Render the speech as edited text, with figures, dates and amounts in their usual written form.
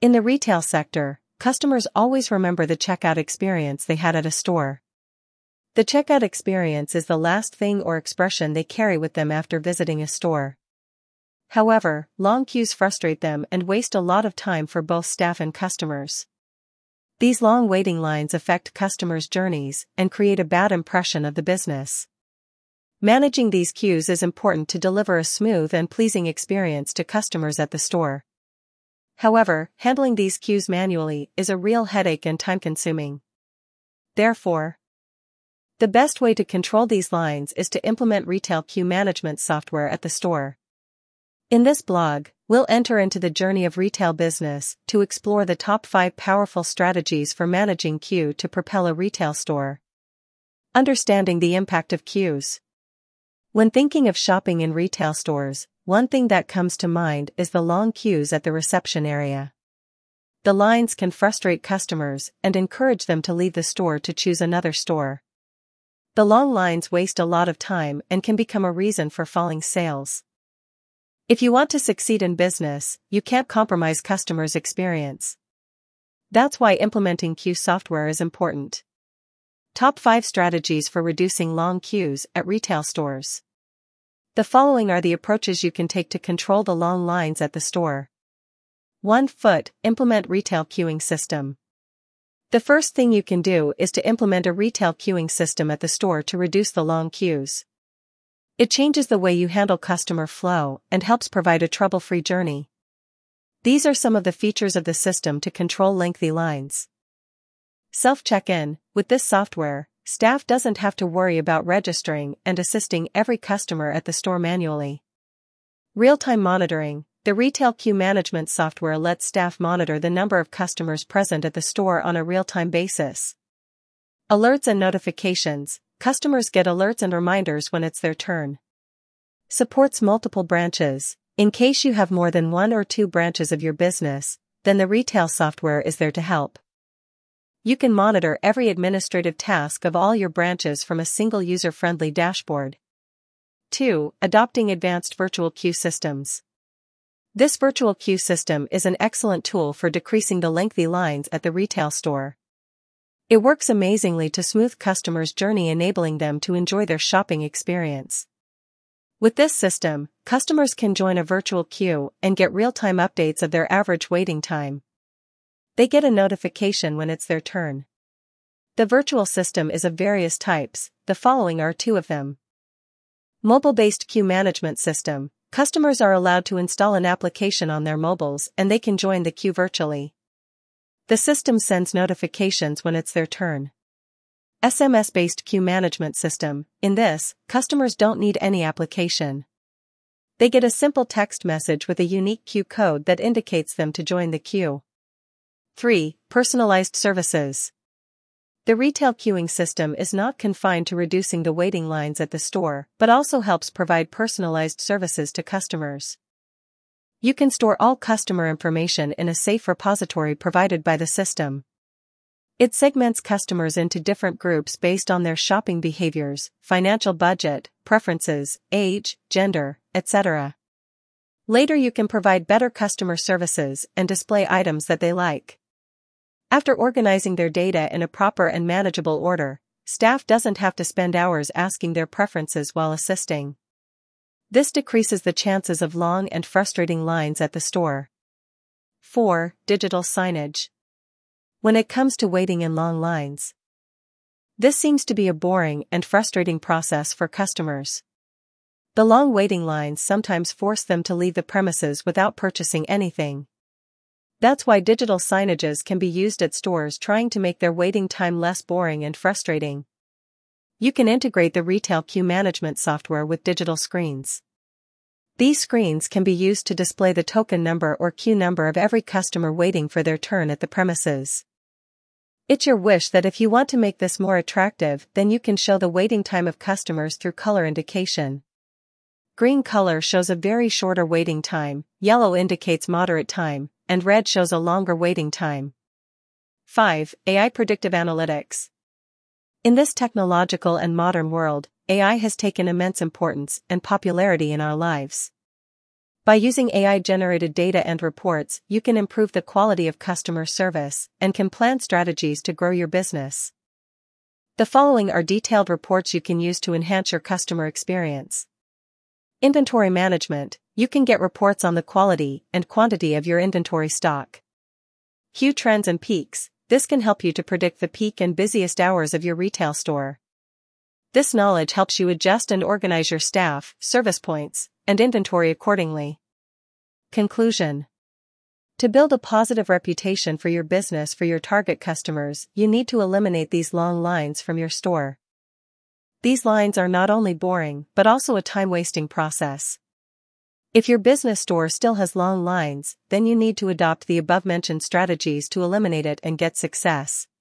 In the retail sector, customers always remember the checkout experience they had at a store. The checkout experience is the last thing or expression they carry with them after visiting a store. However, long queues frustrate them and waste a lot of time for both staff and customers. These long waiting lines affect customers' journeys and create a bad impression of the business. Managing these queues is important to deliver a smooth and pleasing experience to customers at the store. However, handling these queues manually is a real headache and time-consuming. Therefore, the best way to control these lines is to implement retail queue management software at the store. In this blog, we'll enter into the journey of retail business to explore the top 5 powerful strategies for managing queue to propel a retail store. Understanding the impact of queues. When thinking of shopping in retail stores, one thing that comes to mind is the long queues at the reception area. The lines can frustrate customers and encourage them to leave the store to choose another store. The long lines waste a lot of time and can become a reason for falling sales. If you want to succeed in business, you can't compromise customers' experience. That's why implementing queue software is important. Top 5 strategies for reducing long queues at retail stores. The following are the approaches you can take to control the long lines at the store. 1. Implement retail queuing system. The first thing you can do is to implement a retail queuing system at the store to reduce the long queues. It changes the way you handle customer flow and helps provide a trouble-free journey. These are some of the features of the system to control lengthy lines. Self-check-in. With this software, staff doesn't have to worry about registering and assisting every customer at the store manually. Real-time monitoring. The retail queue management software lets staff monitor the number of customers present at the store on a real-time basis. Alerts and notifications. Customers get alerts and reminders when it's their turn. Supports multiple branches. In case you have more than 1 or 2 branches of your business, then the retail software is there to help. You can monitor every administrative task of all your branches from a single user-friendly dashboard. 2. Adopting advanced virtual queue systems. This virtual queue system is an excellent tool for decreasing the lengthy lines at the retail store. It works amazingly to smooth customers' journey, enabling them to enjoy their shopping experience. With this system, customers can join a virtual queue and get real-time updates of their average waiting time. They get a notification when it's their turn. The virtual system is of various types, the following are 2 of them. Mobile-based queue management system. Customers are allowed to install an application on their mobiles and they can join the queue virtually. The system sends notifications when it's their turn. SMS-based queue management system. In this, customers don't need any application. They get a simple text message with a unique queue code that indicates them to join the queue. 3. Personalized services. The retail queuing system is not confined to reducing the waiting lines at the store, but also helps provide personalized services to customers. You can store all customer information in a safe repository provided by the system. It segments customers into different groups based on their shopping behaviors, financial budget, preferences, age, gender, etc. Later you can provide better customer services and display items that they like. After organizing their data in a proper and manageable order, staff doesn't have to spend hours asking their preferences while assisting. This decreases the chances of long and frustrating lines at the store. 4. Digital signage. When it comes to waiting in long lines, this seems to be a boring and frustrating process for customers. The long waiting lines sometimes force them to leave the premises without purchasing anything. That's why digital signages can be used at stores trying to make their waiting time less boring and frustrating. You can integrate the retail queue management software with digital screens. These screens can be used to display the token number or queue number of every customer waiting for their turn at the premises. It's your wish that if you want to make this more attractive, then you can show the waiting time of customers through color indication. Green color shows a very shorter waiting time, yellow indicates moderate time, and red shows a longer waiting time. 5. AI predictive analytics. In this technological and modern world, AI has taken immense importance and popularity in our lives. By using AI-generated data and reports, you can improve the quality of customer service and can plan strategies to grow your business. The following are detailed reports you can use to enhance your customer experience. Inventory management. You can get reports on the quality and quantity of your inventory stock. Hue trends and peaks. This can help you to predict the peak and busiest hours of your retail store. This knowledge helps you adjust and organize your staff, service points, and inventory accordingly. Conclusion. To build a positive reputation for your business for your target customers, you need to eliminate these long lines from your store. These lines are not only boring, but also a time-wasting process. If your business store still has long lines, then you need to adopt the above-mentioned strategies to eliminate it and get success.